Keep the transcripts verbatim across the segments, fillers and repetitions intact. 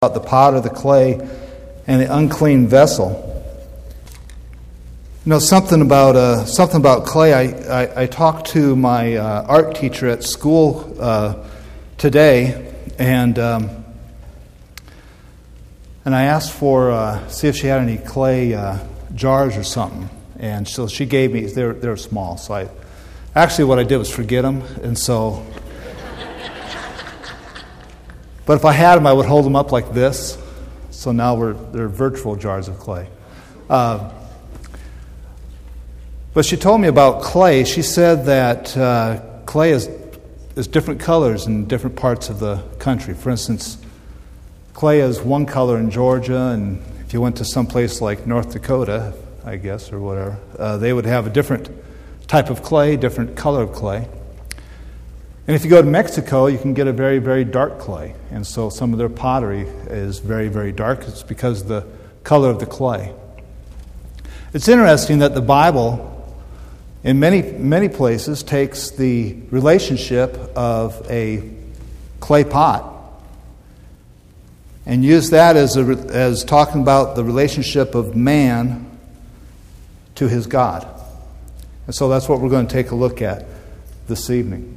about the potter, the clay, and the unclean vessel. You know, something about uh, something about clay. I, I, I talked to my uh, art teacher at school uh, today, and um, and I asked for uh, see if she had any clay uh, jars or something, and so she gave me. They're they're small, so I actually what I did was forget them, and so. But if I had them, I would hold them up like this. So now we're they're virtual jars of clay. Uh, but she told me about clay. She said that uh, clay is is different colors in different parts of the country. For instance, clay is one color in Georgia, and if you went to some place like North Dakota, I guess, or whatever, uh, they would have a different type of clay, different color of clay. And if you go to Mexico, you can get a very, very dark clay. And so some of their pottery is very, very dark. It's because of the color of the clay. It's interesting that the Bible, in many, many places, takes the relationship of a clay pot and use that as, a, as talking about the relationship of man to his God. And so that's what we're going to take a look at this evening.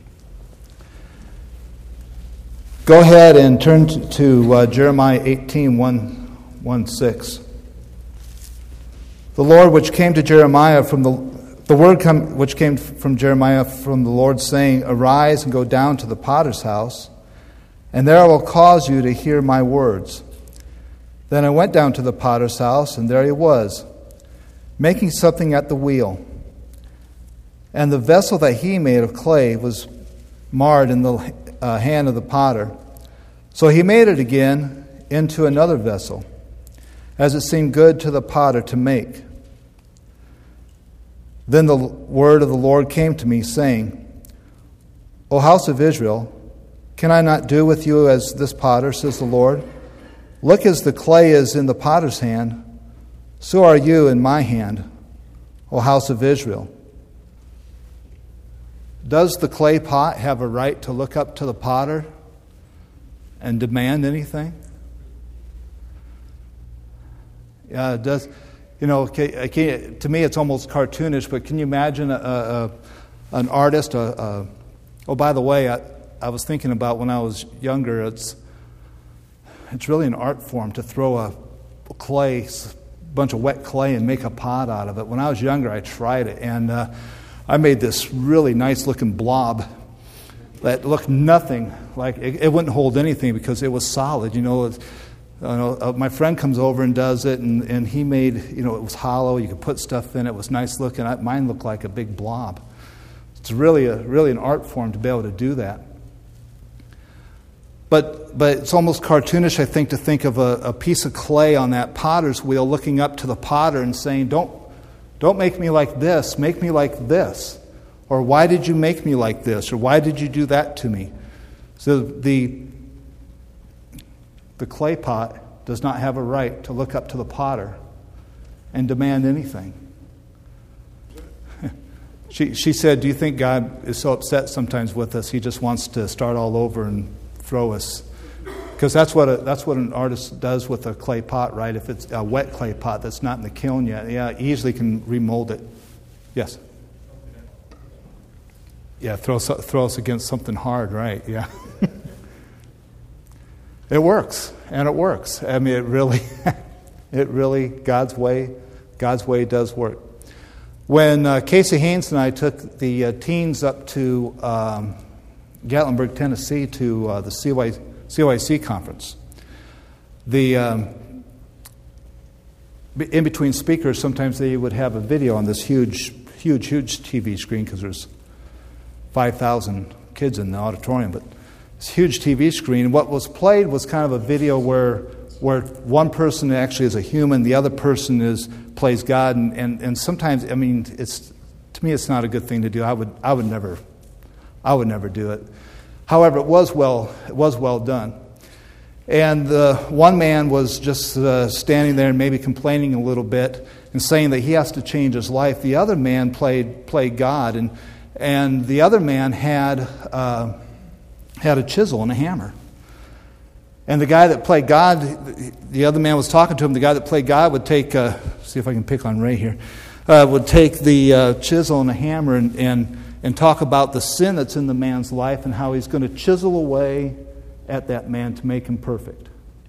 Go ahead and turn to, to uh, Jeremiah eighteen, one, one, six. The Lord which came to Jeremiah from the the word come, which came from Jeremiah from the Lord, saying, Arise and go down to the potter's house, and there I will cause you to hear my words. Then I went down to the potter's house, and there he was, making something at the wheel. And the vessel that he made of clay was marred in the Uh, hand of the potter. So he made it again into another vessel, as it seemed good to the potter to make. Then the word of the Lord came to me, saying, O house of Israel, can I not do with you as this potter, says the Lord? Look, as the clay is in the potter's hand, so are you in my hand, O house of Israel. Does the clay pot have a right to look up to the potter and demand anything? Yeah, it does. You know, I can't, to me it's almost cartoonish, but can you imagine a, a, an artist? A, a, oh, by the way, I, I was thinking about when I was younger, it's it's really an art form to throw a clay, a bunch of wet clay and make a pot out of it. When I was younger, I tried it, and uh, I made this really nice-looking blob that looked nothing like it, it wouldn't hold anything because it was solid. You know, it, you know uh, my friend comes over and does it, and, and he made, you know, it was hollow. You could put stuff in it. It was nice looking. I, mine looked like a big blob. It's really a really an art form to be able to do that. But but it's almost cartoonish, I think, to think of a, a piece of clay on that potter's wheel, looking up to the potter and saying, "Don't." Don't make me like this, make me like this. Or why did you make me like this? Or why did you do that to me? So the, the clay pot does not have a right to look up to the potter and demand anything. she, she said, do you think God is so upset sometimes with us, he just wants to start all over and throw us? Because that's what a, that's what an artist does with a clay pot, right? If it's a wet clay pot that's not in the kiln yet, yeah, easily can remold it. Yes. Yeah, throw throw us against something hard, right? Yeah. It works, and it works. I mean, it really, it really God's way, God's way does work. When uh, Casey Haynes and I took the uh, teens up to um, Gatlinburg, Tennessee, to uh, the C Y. C O I C conference. The um, in between speakers, sometimes they would have a video on this huge, huge, huge T V screen because there's five thousand kids in the auditorium. But this huge T V screen. What was played was kind of a video where where one person actually is a human, the other person is plays God, and, and, and sometimes, I mean, it's to me, it's not a good thing to do. I would I would never, I would never do it. However, it was well it was well done. And the one man was just uh, standing there and maybe complaining a little bit and saying that he has to change his life. The other man played played God, and and the other man had uh, had a chisel and a hammer. And the guy that played God, the other man was talking to him, the guy that played God would take, uh, see if I can pick on Ray here, uh, would take the uh, chisel and the hammer and, and, and talk about the sin that's in the man's life and how he's going to chisel away at that man to make him perfect.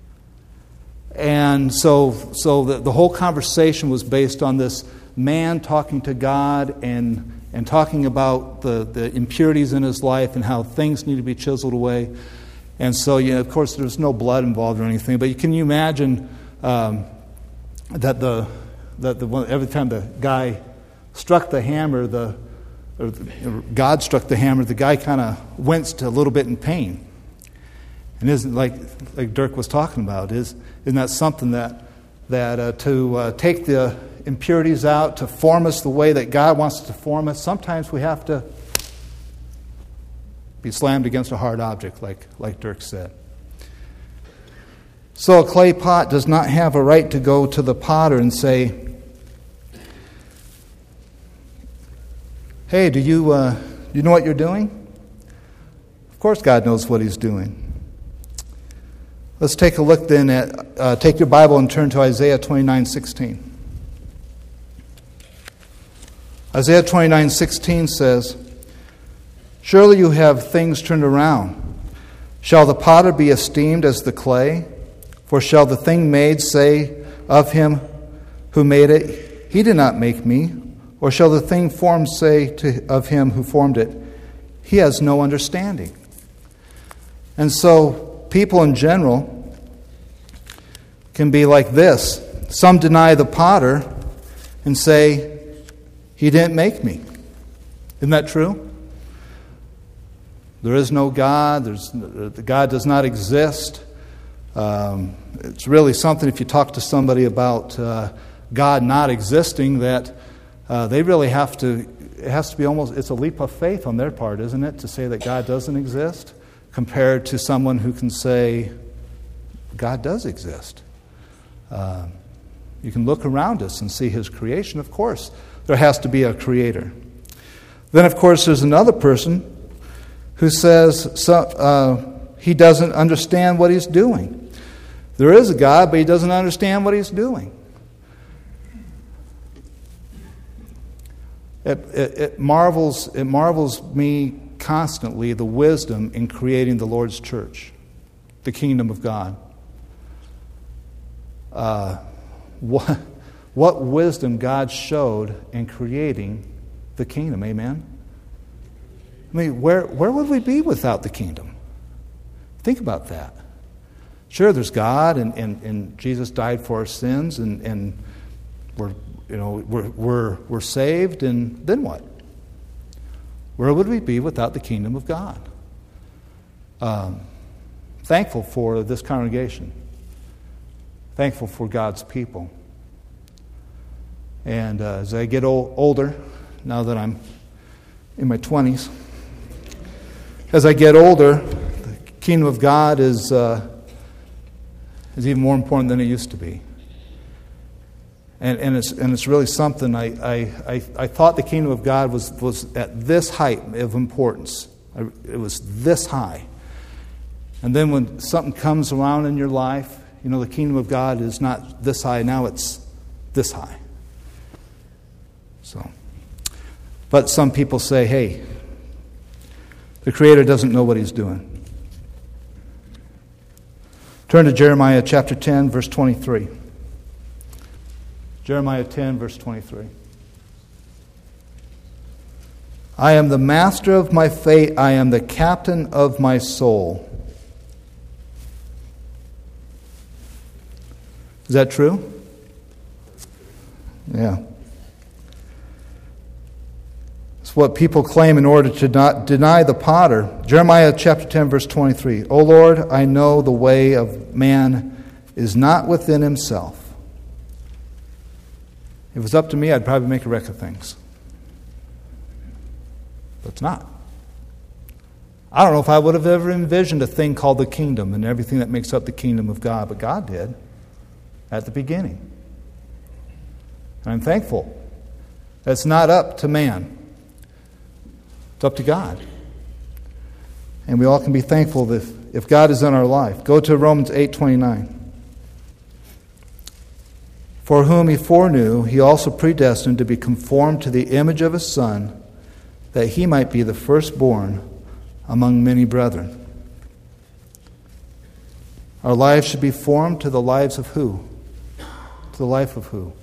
And so so the, the whole conversation was based on this man talking to God and, and talking about the, the impurities in his life and how things need to be chiseled away. And so, you know, of course, there's no blood involved or anything, but can you imagine um, that the that the one, every time the guy struck the hammer, the or God struck the hammer, the guy kind of winced a little bit in pain. And isn't like like Dirk was talking about? Is isn't that something that that uh, to uh, take the impurities out, to form us the way that God wants to form us? Sometimes we have to be slammed against a hard object, like like Dirk said. So a clay pot does not have a right to go to the potter and say, "Hey, do you uh, you know what you're doing?" Of course, God knows what He's doing. Let's take a look then at, uh, take your Bible and turn to Isaiah twenty-nine sixteen. Isaiah twenty-nine sixteen says, "Surely you have things turned around. Shall the potter be esteemed as the clay? For shall the thing made say of him who made it, He did not make me? Or shall the thing formed say to, of him who formed it, He has no understanding?" And so people in general can be like this. Some deny the potter and say, "He didn't make me." Isn't that true? There is no God. There's, God does not exist. Um, it's really something, if you talk to somebody about uh, God not existing, that uh, they really have to, it has to be almost, it's a leap of faith on their part, isn't it, to say that God doesn't exist, compared to someone who can say, God does exist. Uh, you can look around us and see His creation. Of course, there has to be a creator. Then, of course, there's another person who says so, uh, he doesn't understand what he's doing. There is a God, but he doesn't understand what he's doing. It, it, it marvels, it marvels me constantly the wisdom in creating the Lord's church, the kingdom of God. Uh, what, what wisdom God showed in creating the kingdom, amen? I mean, where, where would we be without the kingdom? Think about that. Sure, there's God, and, and, and Jesus died for our sins, and, and we're, you know, we're, we're, we're saved, and then what? Where would we be without the kingdom of God? Um, thankful for this congregation. Thankful for God's people. And uh, as I get old, older, now that I'm in my twenties, as I get older, the kingdom of God is uh, is even more important than it used to be. And and it's and it's really something. I I, I, I thought the kingdom of God was, was at this height of importance. I, it was this high. And then when something comes around in your life, you know, the kingdom of God is not this high, now it's this high. So, but some people say, hey, the Creator doesn't know what He's doing. Turn to Jeremiah chapter ten, verse twenty-three. Jeremiah ten, verse twenty-three. "I am the master of my fate. I am the captain of my soul." Is that true? Yeah. It's what people claim in order to not deny the potter. Jeremiah chapter ten, verse twenty-three. "O Lord, I know the way of man is not within himself." If it was up to me, I'd probably make a wreck of things. But it's not. I don't know if I would have ever envisioned a thing called the kingdom and everything that makes up the kingdom of God, but God did at the beginning. And I'm thankful. It's not up to man. It's up to God. And we all can be thankful if, if God is in our life. Go to Romans eight twenty-nine. For whom he foreknew, he also predestined to be conformed to the image of his Son, that he might be the firstborn among many brethren. Our lives should be formed to the lives of who? To the life of who?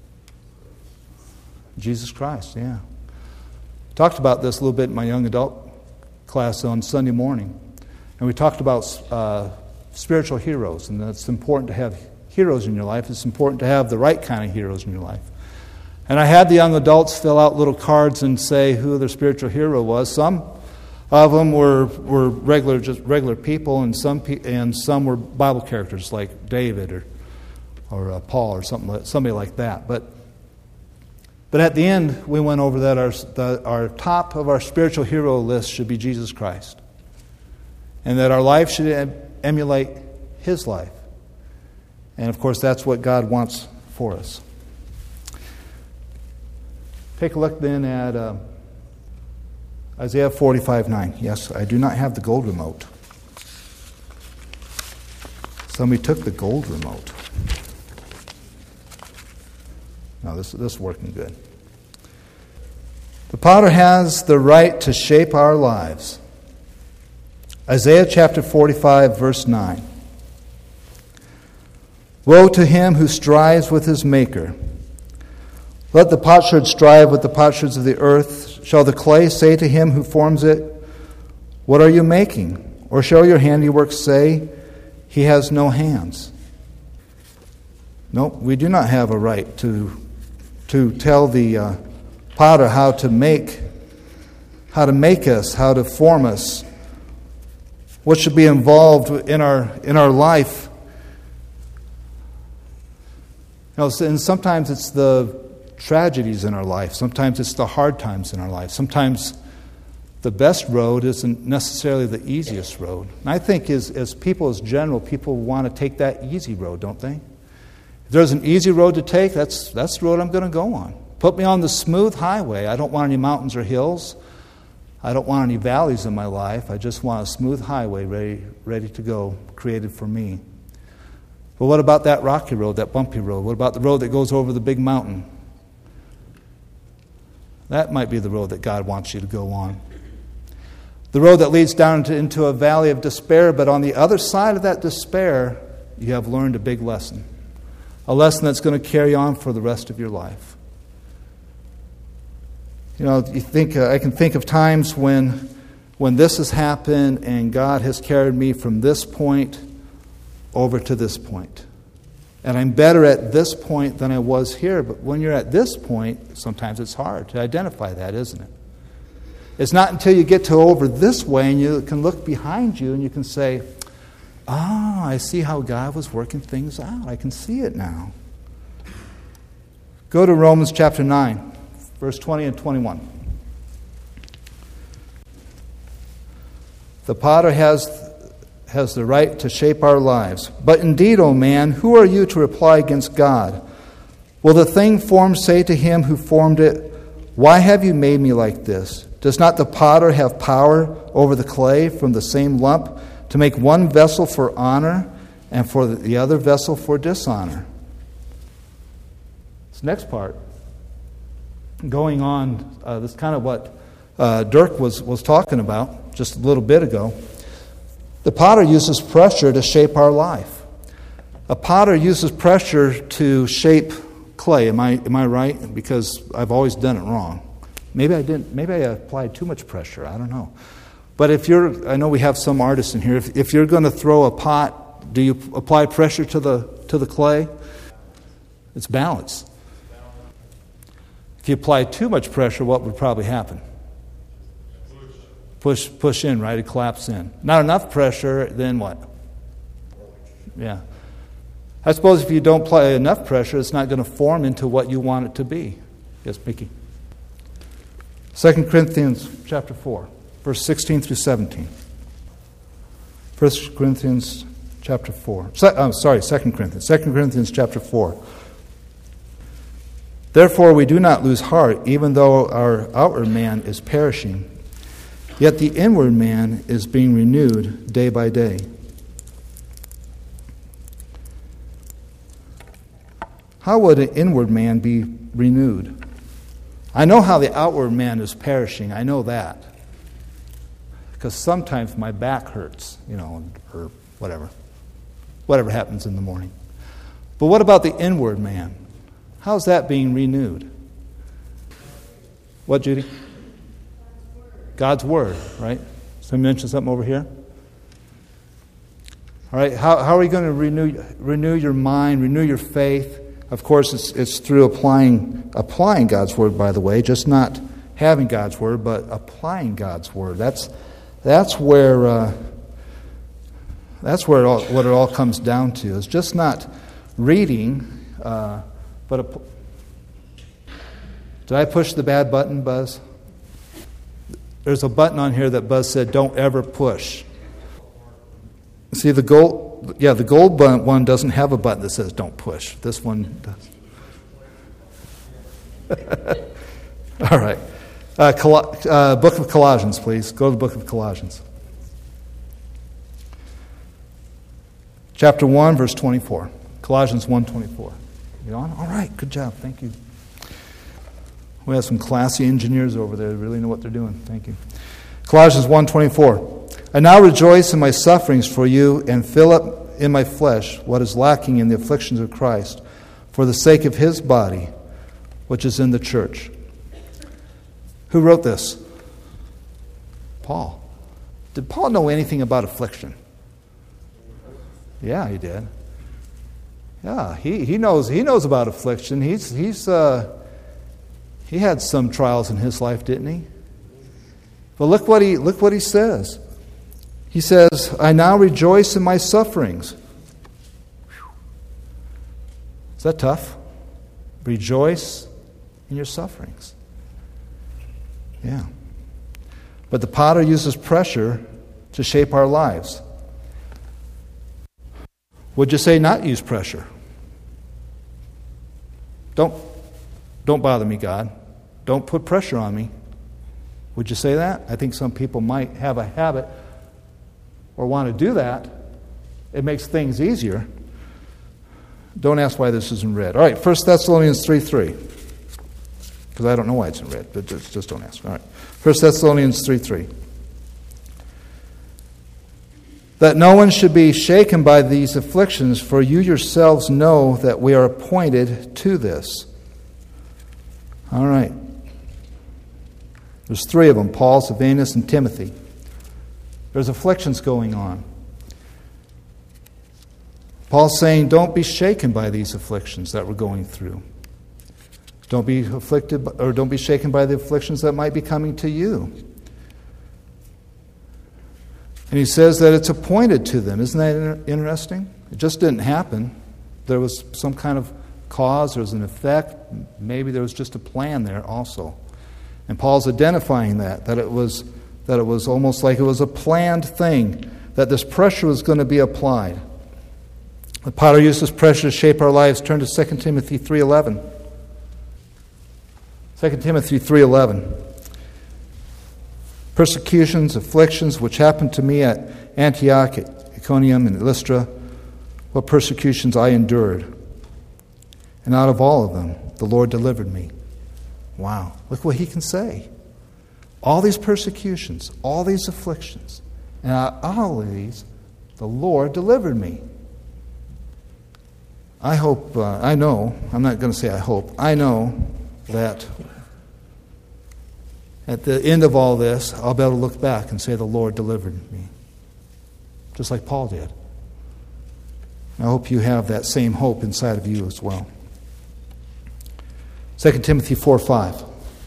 Jesus Christ, yeah. Talked about this a little bit in my young adult class on Sunday morning. And we talked about uh, spiritual heroes, and that it's important to have heroes in your life. It's important to have the right kind of heroes in your life. And I had the young adults fill out little cards and say who their spiritual hero was. Some of them were were regular just regular people, and some pe- and some were Bible characters like David or or uh, Paul or something like, somebody like that. But but at the end, we went over that our the, our top of our spiritual hero list should be Jesus Christ, and that our life should em- emulate His life. And of course, that's what God wants for us. Take a look then at uh, Isaiah forty-five nine. Yes, I do not have the gold remote. Somebody took the gold remote. No, this, this is working good. The potter has the right to shape our lives. Isaiah chapter forty-five, verse nine. Woe to him who strives with his maker. Let the potsherd strive with the potsherds of the earth. Shall the clay say to him who forms it, what are you making? Or shall your handiwork say, he has no hands? No, we do not have a right to, to tell the uh, potter how to make, how to make us, how to form us, what should be involved in our in our life. You know, and sometimes it's the tragedies in our life. Sometimes it's the hard times in our life. Sometimes the best road isn't necessarily the easiest road. And I think as, as people, as general, people want to take that easy road, don't they? If there's an easy road to take, that's, that's the road I'm going to go on. Put me on the smooth highway. I don't want any mountains or hills. I don't want any valleys in my life. I just want a smooth highway ready, ready to go, created for me. But what about that rocky road, that bumpy road? What about the road that goes over the big mountain? That might be the road that God wants you to go on. The road that leads down to, into a valley of despair, but on the other side of that despair, you have learned a big lesson. A lesson that's going to carry on for the rest of your life. You know, you think uh, I can think of times when, when this has happened and God has carried me from this point over to this point. And I'm better at this point than I was here. But when you're at this point, sometimes it's hard to identify that, isn't it? It's not until you get to over this way and you can look behind you and you can say, ah, I see how God was working things out. I can see it now. Go to Romans chapter nine, verse twenty and twenty-one. The potter has has the right to shape our lives. But indeed, O man, who are you to reply against God? Will the thing formed say to him who formed it, why have you made me like this? Does not the potter have power over the clay from the same lump to make one vessel for honor and for the other vessel for dishonor? This next part, going on, uh, this is kind of what uh, Dirk was, was talking about just a little bit ago. The potter uses pressure to shape our life. A potter uses pressure to shape clay. Am I am I right? Because I've always done it wrong. Maybe I didn't. Maybe I applied too much pressure. I don't know. But if you're, I know we have some artists in here. If, if you're going to throw a pot, do you apply pressure to the to the clay? It's balance. If you apply too much pressure, what would probably happen? Push push in, right? It collapses in. Not enough pressure, then what? Yeah. I suppose if you don't apply enough pressure, it's not going to form into what you want it to be. Yes, Mickey. Second Corinthians chapter four, verse sixteen through seventeen. First Corinthians chapter four. Se- I'm sorry, Second Corinthians. Second Corinthians chapter four. Therefore we do not lose heart, even though our outward man is perishing. Yet the inward man is being renewed day by day. How would an inward man be renewed? I know how the outward man is perishing. I know that. Because sometimes my back hurts, you know, or whatever. Whatever happens in the morning. But what about the inward man? How's that being renewed? What, Judy? God's Word, right? Somebody mentioned something over here? All right, how, how are you going to renew renew your mind, renew your faith? Of course, it's it's through applying applying God's Word, by the way, just not having God's Word, but applying God's Word. That's that's where uh, that's where it all, what it all comes down to. It's just not reading, uh, but a, did I push the bad button, Buzz? There's a button on here that Buzz said, "Don't ever push." See, the gold, yeah, the gold one doesn't have a button that says "Don't push." This one does. All right, uh, Col- uh, Book of Colossians, please. Go to the Book of Colossians, chapter one, verse twenty-four. Colossians one twenty-four. You on? All right, good job. Thank you. We have some classy engineers over there that really know what they're doing. Thank you. Colossians one twenty-four. I now rejoice in my sufferings for you and fill up in my flesh what is lacking in the afflictions of Christ for the sake of his body, which is in the church. Who wrote this? Paul. Did Paul know anything about affliction? Yeah, he did. Yeah, he, he knows he knows about affliction. He's he's uh, he had some trials in his life, didn't he? But look what he look what he says. He says, "I now rejoice in my sufferings." Whew. Is that tough? Rejoice in your sufferings. Yeah. But the potter uses pressure to shape our lives. Would you say not use pressure? Don't, don't bother me, God. Don't put pressure on me. Would you say that? I think some people might have a habit or want to do that. It makes things easier. Don't ask why this isn't red. All right, First Thessalonians three three. Because I don't know why it's in red, but just, just don't ask. All right, First Thessalonians three three. That no one should be shaken by these afflictions, for you yourselves know that we are appointed to this. All right. There's three of them, Paul, Silvanus, and Timothy. There's afflictions going on. Paul's saying, don't be shaken by these afflictions that we're going through. Don't be afflicted, or don't be shaken by the afflictions that might be coming to you. And he says that it's appointed to them. Isn't that interesting? It just didn't happen. There was some kind of cause, there was an effect. Maybe there was just a plan there also. And Paul's identifying that, that it was that it was almost like it was a planned thing, that this pressure was going to be applied. The potter uses pressure to shape our lives. Turn to Second Timothy three eleven. Second Timothy three eleven. Persecutions, afflictions, which happened to me at Antioch, at Iconium, and Lystra, what persecutions I endured. And out of all of them, the Lord delivered me. Wow, look what he can say. All these persecutions, all these afflictions, and out of all of these, the Lord delivered me. I hope, uh, I know, I'm not going to say I hope, I know that at the end of all this, I'll be able to look back and say the Lord delivered me. Just like Paul did. I hope you have that same hope inside of you as well. Second Timothy four five.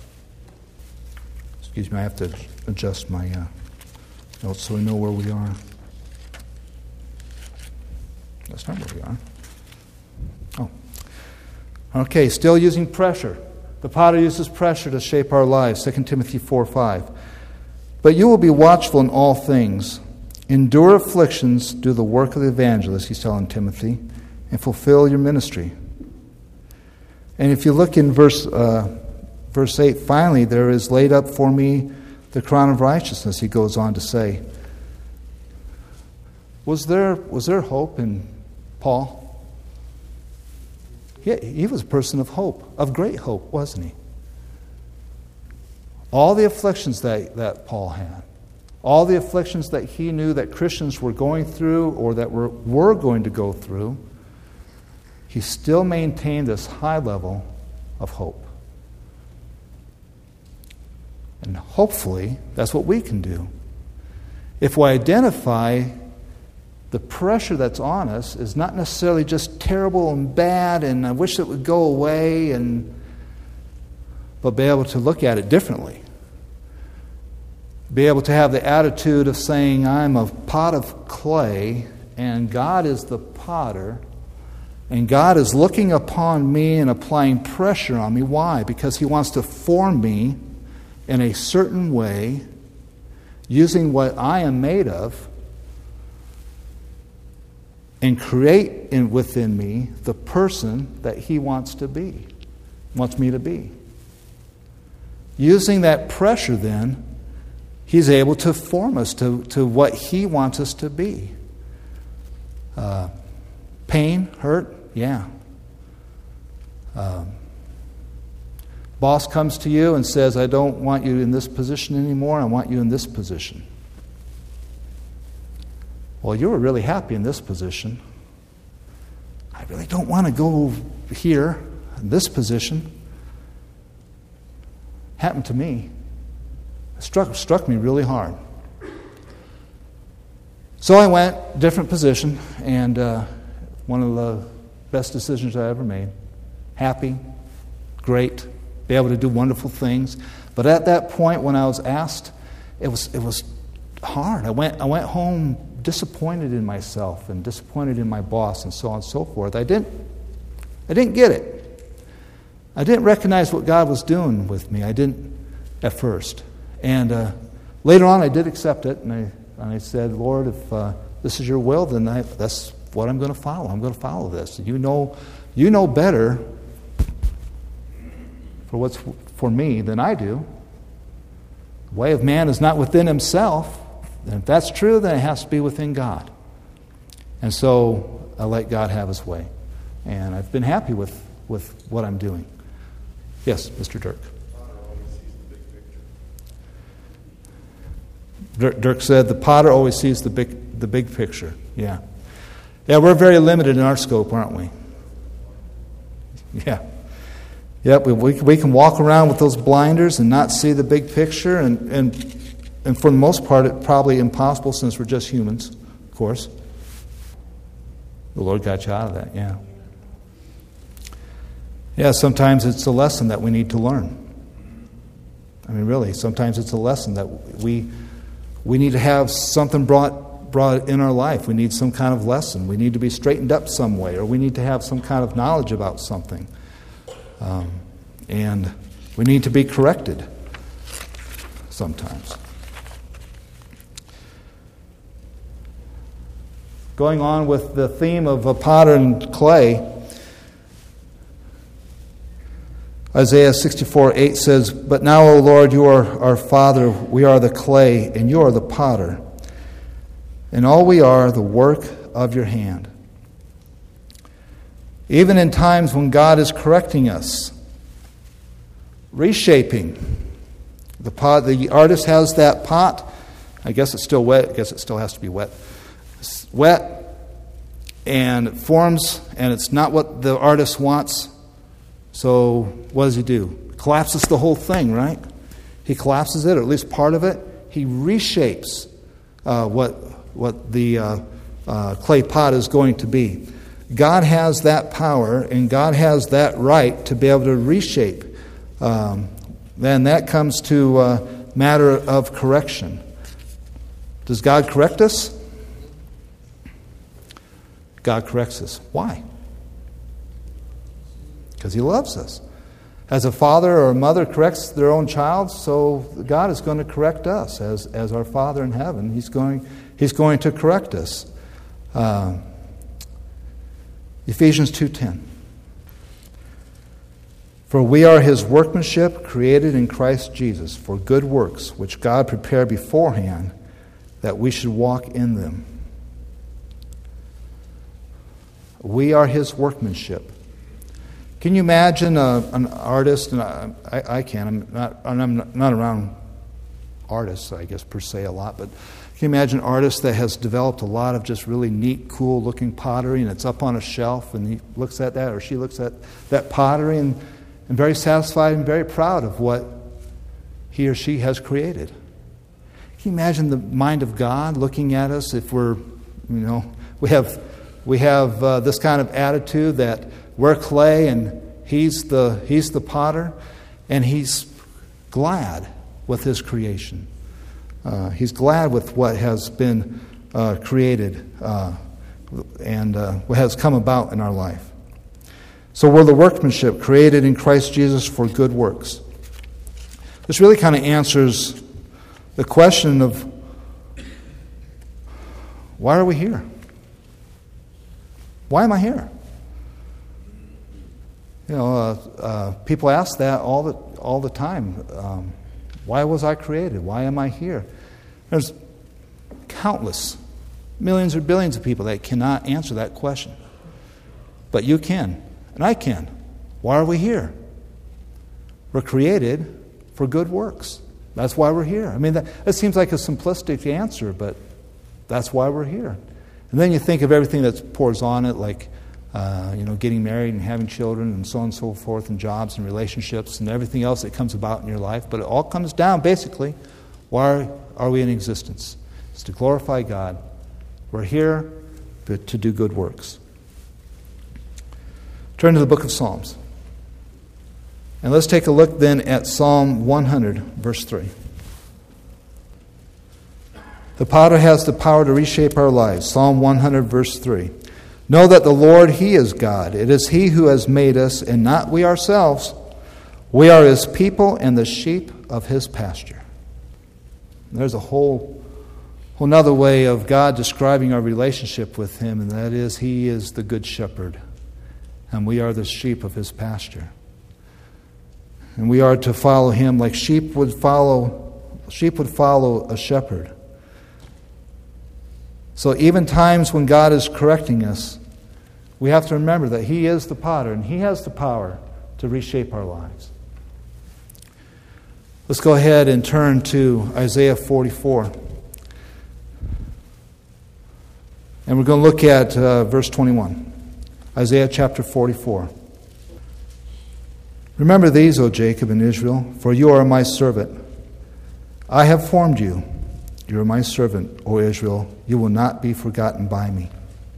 Excuse me, I have to adjust my uh, notes so we know where we are. That's not where we are. Oh. Okay, still using pressure. The potter uses pressure to shape our lives. Second Timothy four five. But you will be watchful in all things. Endure afflictions, do the work of the evangelist, he's telling Timothy, and fulfill your ministry. And if you look in verse uh, verse eight, finally, there is laid up for me the crown of righteousness, he goes on to say. Was there, was there hope in Paul? He, he was a person of hope, of great hope, wasn't he? All the afflictions that, that Paul had, all the afflictions that he knew that Christians were going through or that were, were going to go through, he still maintained this high level of hope. And hopefully, that's what we can do. If we identify the pressure that's on us is not necessarily just terrible and bad and I wish it would go away, and but be able to look at it differently. Be able to have the attitude of saying, I'm a pot of clay and God is the potter, and God is looking upon me and applying pressure on me. Why? Because He wants to form me in a certain way using what I am made of and create in within me the person that He wants to be, wants me to be. Using that pressure then, He's able to form us to, to what He wants us to be. Uh, pain, hurt, yeah. Um, boss comes to you and says, I don't want you in this position anymore, I want you in this position. Well, you were really happy in this position. I really don't want to go here, in this position. Happened to me. It struck, struck me really hard. So I went, different position, and uh, one of the best decisions I ever made. Happy, great, be able to do wonderful things. But at that point when I was asked, it was it was hard. I went I went home disappointed in myself and disappointed in my boss and so on and so forth. I didn't I didn't get it. I didn't recognize what God was doing with me. I didn't at first. And uh, later on I did accept it, and I and I said, Lord, if uh, this is your will, then I, that's what I'm going to follow. I'm going to follow this. You know you know better for what's for me than I do. The way of man is not within himself. And if that's true, then it has to be within God. And so I let God have His way. And I've been happy with, with what I'm doing. Yes, Mister Dirk. Dirk said the potter always sees the big the big picture. Yeah. Yeah, we're very limited in our scope, aren't we? Yeah. Yep, we, we, we can walk around with those blinders and not see the big picture, and, and and for the most part, it's probably impossible since we're just humans, of course. The Lord got you out of that, yeah. Yeah, sometimes it's a lesson that we need to learn. I mean, really, sometimes it's a lesson that we we need to have something brought brought in our life. We need some kind of lesson. We need to be straightened up some way, or we need to have some kind of knowledge about something. Um, and we need to be corrected sometimes. Going on with the theme of a potter and clay, Isaiah sixty-four eight says, But now, O Lord, you are our Father, we are the clay, and you are the potter, and all we are the work of your hand. Even in times when God is correcting us, reshaping, the pot, the artist has that pot. I guess it's still wet. I guess it still has to be wet. It's wet, and it forms, and it's not what the artist wants. So what does he do? Collapses the whole thing, right? He collapses it, or at least part of it. He reshapes uh, what what the uh, uh, clay pot is going to be. God has that power, and God has that right to be able to reshape. Um, then that comes to a matter of correction. Does God correct us? God corrects us. Why? Because He loves us. As a father or a mother corrects their own child, so God is going to correct us as, as our Father in heaven. He's going, He's going to correct us. Uh, Ephesians two ten. For we are his workmanship, created in Christ Jesus, for good works, which God prepared beforehand, that we should walk in them. We are his workmanship. Can you imagine a, an artist, and I, I, I can, I'm not, I'm not around artists, I guess, per se, a lot, but can you imagine an artist that has developed a lot of just really neat, cool-looking pottery, and it's up on a shelf, and he looks at that, or she looks at that pottery, and, and very satisfied and very proud of what he or she has created? Can you imagine the mind of God looking at us if we're, you know, we have we have uh, this kind of attitude that we're clay and he's the he's the potter, and he's glad with his creation. Uh, he's glad with what has been uh, created uh, and uh, what has come about in our life. So we're the workmanship created in Christ Jesus for good works. This really kind of answers the question of why are we here? Why am I here? You know, uh, uh, people ask that all the all the time. Um, why was I created? Why am I here? There's countless, millions or billions of people that cannot answer that question. But you can, and I can. Why are we here? We're created for good works. That's why we're here. I mean, that, that seems like a simplistic answer, but that's why we're here. And then you think of everything that pours on it, like uh, you know, getting married and having children and so on and so forth, and jobs and relationships and everything else that comes about in your life. But it all comes down, basically, why are we in existence? It's to glorify God. We're here to do good works. Turn to the book of Psalms. And let's take a look then at Psalm one hundred, verse three. The potter has the power to reshape our lives. Psalm one hundred, verse three. Know that the Lord, He is God. It is He who has made us, and not we ourselves. We are His people and the sheep of His pasture. There's a whole, whole nother way of God describing our relationship with Him, and that is He is the good shepherd, and we are the sheep of His pasture. And we are to follow Him like sheep would follow, sheep would follow a shepherd. So even times when God is correcting us, we have to remember that He is the potter and He has the power to reshape our lives. Let's go ahead and turn to Isaiah forty-four. And we're going to look at uh, verse twenty-one. Isaiah chapter forty-four. Remember these, O Jacob and Israel, for you are my servant. I have formed you. You are my servant, O Israel. You will not be forgotten by me.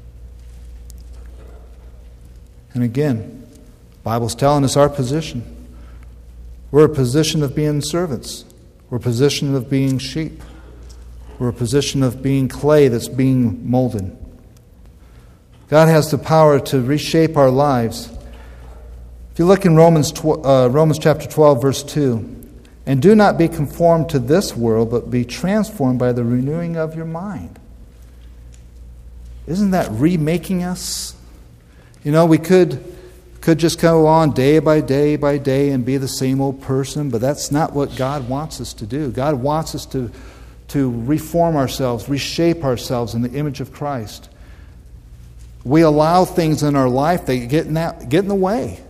And again, the Bible's telling us our position. We're a position of being servants. We're a position of being sheep. We're a position of being clay that's being molded. God has the power to reshape our lives. If you look in Romans, uh, Romans chapter twelve, verse two, and do not be conformed to this world, but be transformed by the renewing of your mind. Isn't that remaking us? You know, we could, could just go on day by day by day and be the same old person, but that's not what God wants us to do. God wants us to, to reform ourselves, reshape ourselves in the image of Christ. We allow things in our life that get in, that, get in the way.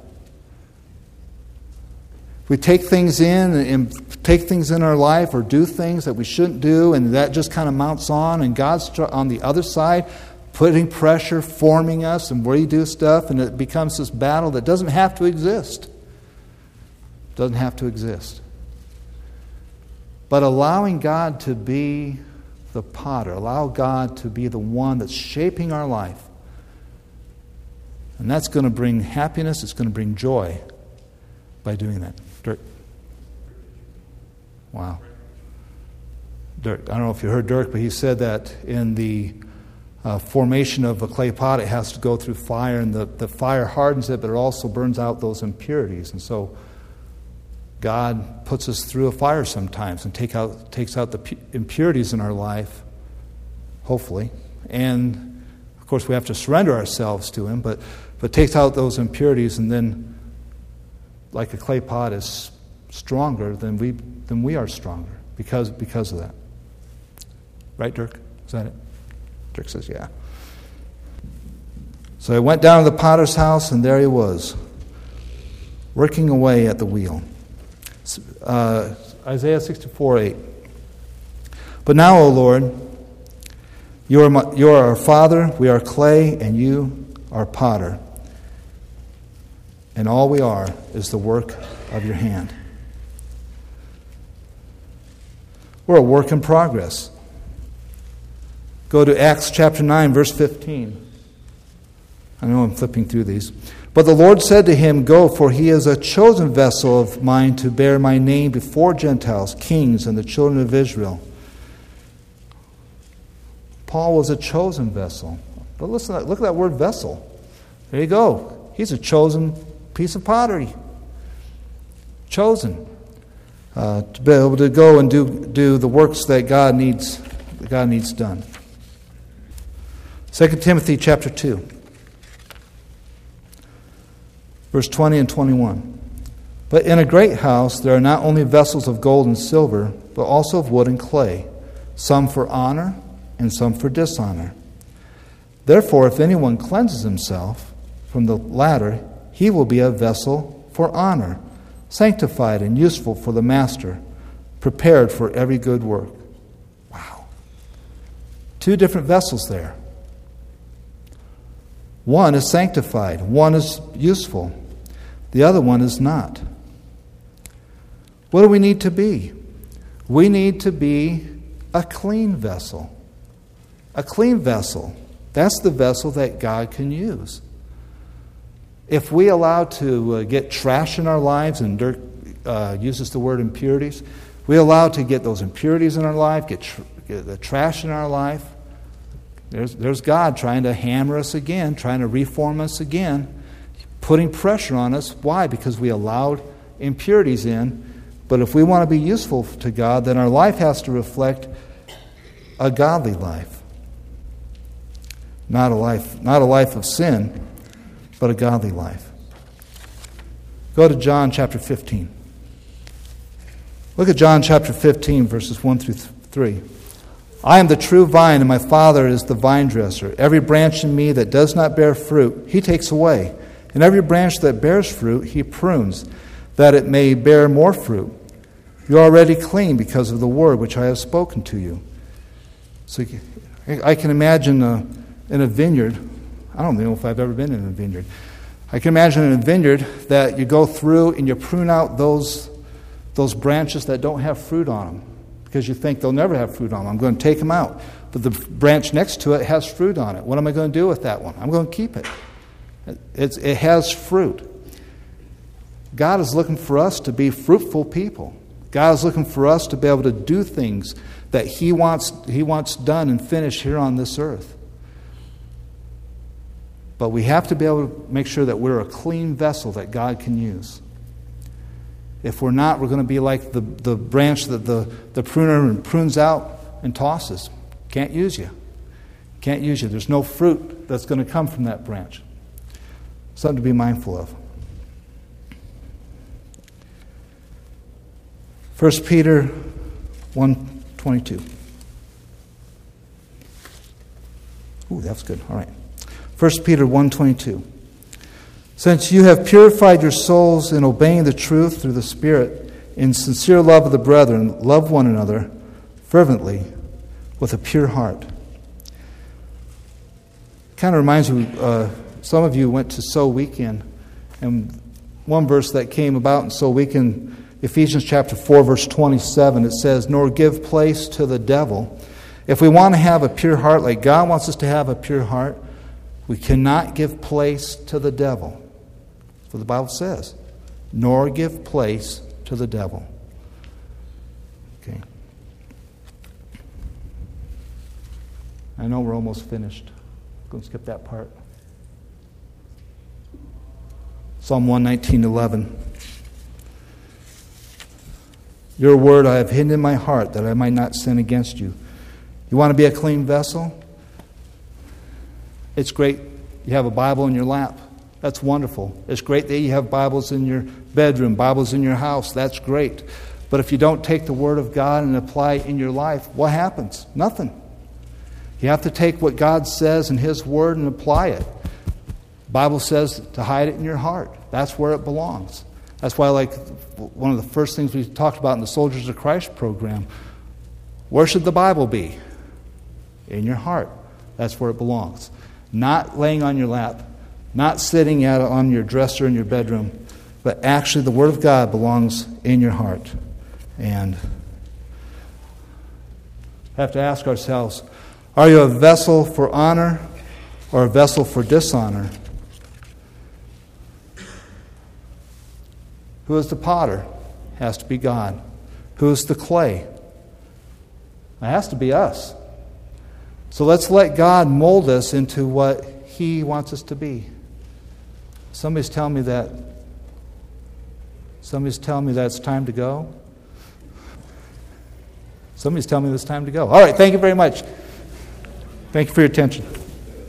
We take things in and take things in our life or do things that we shouldn't do, and that just kind of mounts on, and God's on the other side putting pressure, forming us, and where you do stuff, and it becomes this battle that doesn't have to exist. Doesn't have to exist. But allowing God to be the potter, allow God to be the one that's shaping our life, and that's going to bring happiness, it's going to bring joy by doing that. Dirk. Wow. Dirk. I don't know if you heard Dirk, but he said that in the uh, formation of a clay pot, it has to go through fire, and the, the fire hardens it, but it also burns out those impurities. And so God puts us through a fire sometimes and take out, takes out the pu- impurities in our life, hopefully. And, of course, we have to surrender ourselves to Him, but, but takes out those impurities and then like a clay pot is stronger than we than we are stronger because because of that. Right, Dirk? Is that it? Dirk says, yeah. So I went down to the potter's house, and there he was, working away at the wheel. Uh, Isaiah sixty-four eight. But now, O Lord, you are, my, you are our Father, we are clay, and you are potter. And all we are is the work of your hand. We're a work in progress. Go to Acts chapter nine, verse fifteen. I know I'm flipping through these. But the Lord said to him, Go, for he is a chosen vessel of mine to bear my name before Gentiles, kings, and the children of Israel. Paul was a chosen vessel. But listen, look at that word vessel. There you go. He's a chosen piece of pottery. Chosen. Uh, to be able to go and do, do the works that God needs, that God needs done. Second Timothy chapter two. Verse twenty and twenty-one. But in a great house there are not only vessels of gold and silver, but also of wood and clay, some for honor and some for dishonor. Therefore, if anyone cleanses himself from the latter, he will be a vessel for honor, sanctified and useful for the master, prepared for every good work. Wow. Two different vessels there. One is sanctified, one is useful. The other one is not. What do we need to be? We need to be a clean vessel. A clean vessel. That's the vessel that God can use. If we allow to uh, get trash in our lives, and Dirk uh, uses the word impurities, we allow to get those impurities in our life, get, tr- get the trash in our life, there's, there's God trying to hammer us again, trying to reform us again, putting pressure on us. Why? Because we allowed impurities in. But if we want to be useful to God, then our life has to reflect a godly life. Not a life, not a life of sin, but a godly life. Go to John chapter fifteen. Look at John chapter fifteen, verses one through three. I am the true vine, and my Father is the vine dresser. Every branch in me that does not bear fruit, he takes away. And every branch that bears fruit, he prunes, that it may bear more fruit. You are already clean because of the word which I have spoken to you. So I can imagine uh, in a vineyard, I don't know if I've ever been in a vineyard. I can imagine in a vineyard that you go through and you prune out those, those branches that don't have fruit on them because you think they'll never have fruit on them. I'm going to take them out. But the branch next to it has fruit on it. What am I going to do with that one? I'm going to keep it. It's, it has fruit. God is looking for us to be fruitful people. God is looking for us to be able to do things that He wants, He wants done and finished here on this earth. But we have to be able to make sure that we're a clean vessel that God can use. If we're not, we're going to be like the, the branch that the, the pruner prunes out and tosses. Can't use you. Can't use you. There's no fruit that's going to come from that branch. Something to be mindful of. First Peter one twenty-two. Ooh, that's good. All right. First Peter one twenty-two. Since you have purified your souls in obeying the truth through the Spirit, in sincere love of the brethren, love one another fervently with a pure heart. Kind of reminds me, uh, some of you went to Soul Weekend, and one verse that came about in Soul Weekend, Ephesians chapter four, verse twenty-seven, it says, Nor give place to the devil. If we want to have a pure heart, like God wants us to have a pure heart, we cannot give place to the devil. That's what the Bible says. Nor give place to the devil. Okay. I know we're almost finished. I'm going to skip that part. Psalm one nineteen, eleven. Your word I have hidden in my heart that I might not sin against you. You want to be a clean vessel? It's great. You have a Bible in your lap. That's wonderful. It's great that you have Bibles in your bedroom, Bibles in your house. That's great. But if you don't take the Word of God and apply it in your life, what happens? Nothing. You have to take what God says in His Word and apply it. The Bible says to hide it in your heart. That's where it belongs. That's why, like, one of the first things we talked about in the Soldiers of Christ program, where should the Bible be? In your heart. That's where it belongs. Not laying on your lap, not sitting at on your dresser in your bedroom, but actually the Word of God belongs in your heart. And we have to ask ourselves, are you a vessel for honor or a vessel for dishonor? Who is the potter? It has to be God. Who is the clay? It has to be us. So let's let God mold us into what He wants us to be. Somebody's telling me that somebody's telling me that it's time to go. Somebody's telling me it's time to go. All right, thank you very much. Thank you for your attention.